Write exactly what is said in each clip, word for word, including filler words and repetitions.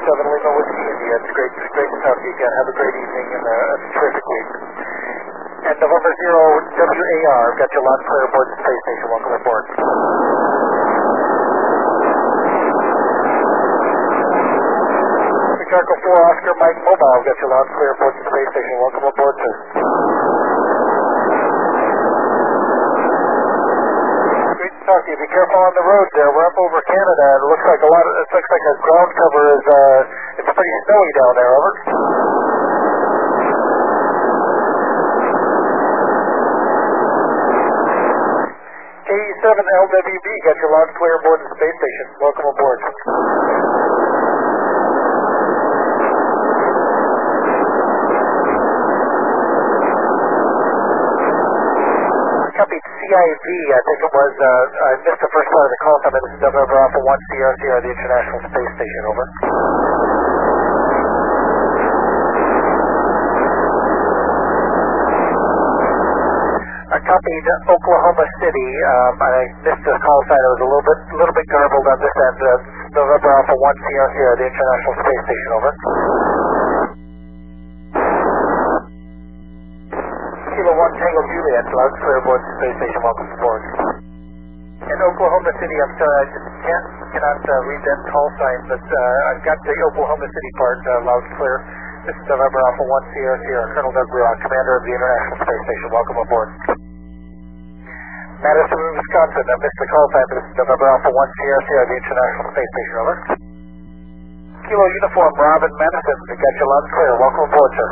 seven Lima Whiskey India. It's great, it's great to talk to you again. Have a great evening and a, a terrific week. And November zero W A R, got your loud clear aboard the space station. Welcome aboard. Chicago four Oscar Mike Mobile, got your loud clear aboard the space station. Welcome aboard, sir. Great to talk to you. Be careful on the road there. We're up over Canada. It looks like a lot of, it looks like our ground cover is, uh, it's pretty snowy down there, over. K E seven L W B, got your loud clear aboard the space station. Welcome aboard. Copied C I V, I think it was, uh, I missed the first part of the call time. This is November Alpha one Sierra Sierra, the International Space Station, over. I copied Oklahoma City. Um, I missed the call sign. It was a little bit, a little bit garbled on this end. Uh, November Alpha one Sierra Sierra, the International Space Station, over. Kilo one Tango Juliet, loud clear aboard the space station. Welcome aboard. In Oklahoma City, I'm sorry, I just can't, cannot uh, read that call sign, but uh, I've got the Oklahoma City part uh, loud clear. This is November Alpha one Sierra Sierra, Colonel Doug Ruan, Commander of the International Space Station. Welcome aboard. Madison, Wisconsin, I missed the call time. This is November Alpha one Sierra Sierra, the International Space Station, over. Kilo Uniform, Robin Madison, we got you loud and clear. Welcome aboard, sir.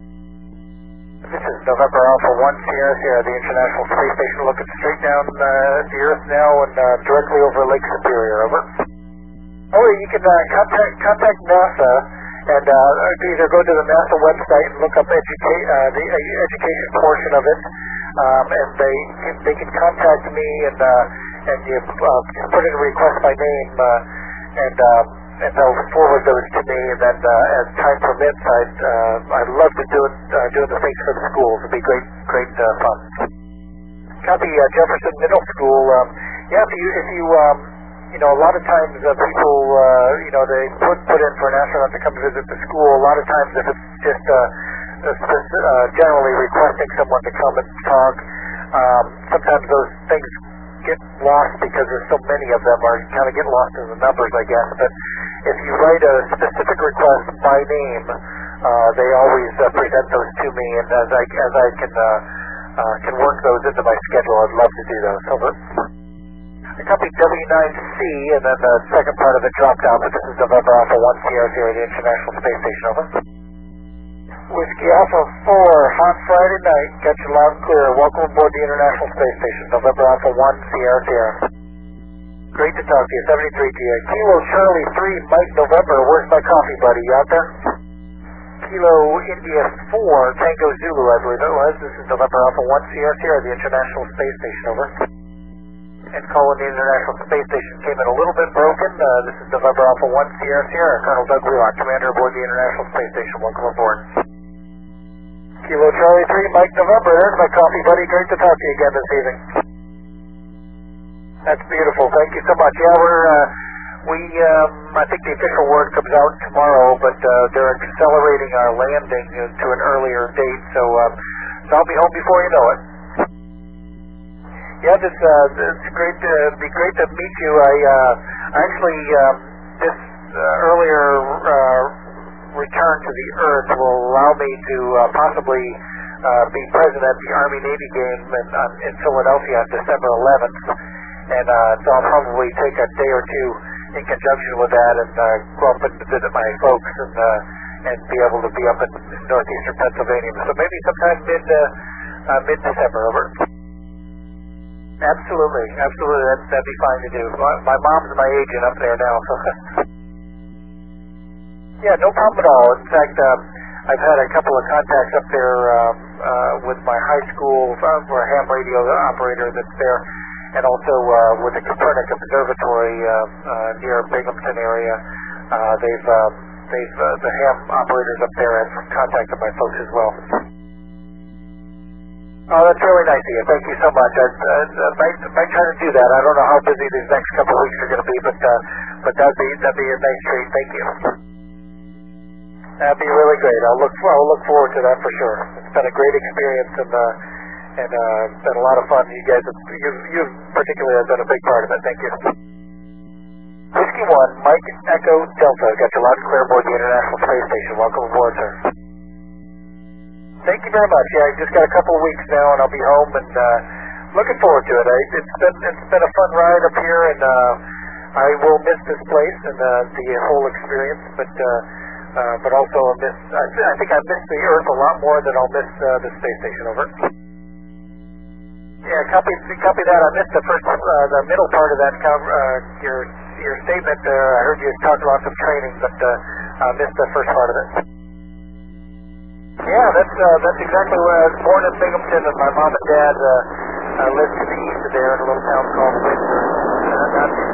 This is November Alpha one Sierra Sierra, the International Space Station, looking straight down uh, the Earth now and uh, directly over Lake Superior, over. Oh, you can uh, contact contact NASA and uh, either go to the NASA website and look up educa- uh, the uh, education portion of it, um, and they they can contact me and uh, and you uh, put in a request by name uh, and. Uh, and they'll forward those to me, and then uh, as time permits, I'd, uh, I'd love to do it, uh, doing the things for the schools. It'd be great, great uh, fun. Copy uh, Jefferson Middle School. Um, yeah, if you, if you, um, you know, a lot of times uh, people, uh, you know, they put put in for an astronaut to come visit the school. A lot of times, if it's just uh, just, uh, generally requesting someone to come and talk, um, sometimes those things get lost because there's so many of them, or you kind of get lost in the numbers, I guess. But if you write a specific request by name, uh, they always uh, present those to me, and as I as I can uh, uh, can work those into my schedule, I'd love to do those. Over. I copied W nine C, and then the second part of it dropped out, but this is November Alpha one Sierra Sierra, the International Space Station, over. Whiskey Alpha four, hot Friday night, got you loud and clear. Welcome aboard the International Space Station, November Alpha one Sierra Sierra. Great to talk to you, seventy-three G A. Kilo Charlie three, Mike November, where's my coffee buddy, you out there? Kilo India four, Tango Zulu, I believe it was. This is November Alpha one Sierra Sierra, the International Space Station, over. And calling the International Space Station came in a little bit broken. Uh, this is November Alpha one Sierra Sierra, Colonel Doug Ruan, Commander aboard the International Space Station. Welcome aboard. Kilo Charlie three, Mike November, there's my coffee buddy. Great to talk to you again this evening. That's beautiful. Thank you so much. Yeah, we're, uh, we, um, I think the official word comes out tomorrow, but uh, they're accelerating our landing to an earlier date, so, um, so I'll be home before you know it. Yeah, this, uh, it's great to, be great to meet you. I, uh, actually, um, this uh, earlier uh, return to the Earth will allow me to uh, possibly uh, be present at the Army-Navy game in, on, in Philadelphia on December eleventh. And uh, so I'll probably take a day or two in conjunction with that and uh, go up and visit my folks and uh, and be able to be up in northeastern Pennsylvania. So maybe sometime mid uh, uh, mid December. Over. Absolutely, absolutely. That, that'd be fine to do. My, my mom's my agent up there now. So yeah, no problem at all. In fact, um, I've had a couple of contacts up there um, uh, with my high school uh, for a ham radio operator that's there. And also uh, with the Copernic Observatory uh, uh, near Binghamton area, uh, they've uh, they've uh, the ham operators up there have contacted my folks as well. Oh, that's really nice of you. Thank you so much. I, I, I might, might try to do that. I don't know how busy these next couple of weeks are going to be, but uh, but that'd be that'd be a nice treat. Thank you. That'd be really great. I'll look I'll look forward to that for sure. It's been a great experience and uh, and uh, it's been a lot of fun. You guys, have, you you particularly have been a big part of it. Thank you. Whiskey One, Mike Echo Delta. Got you loud and clear aboard the International Space Station. Welcome aboard, sir. Thank you very much. Yeah, I just got a couple of weeks now, and I'll be home and uh, looking forward to it. I, it's been it's been a fun ride up here, and uh, I will miss this place and uh, the whole experience, but. Uh, Uh, but also I miss, I, I think I miss the Earth a lot more than I'll miss uh, the space station. Over. Yeah, copy, copy that. I missed the first, uh, the middle part of that. Uh, your your statement there. I heard you talk lots of training, but uh, I missed the first part of it. Yeah, that's uh, that's exactly where I was born in Binghamton, and my mom and dad uh, uh, lived to the east of there in a little town called Windsor. Uh, not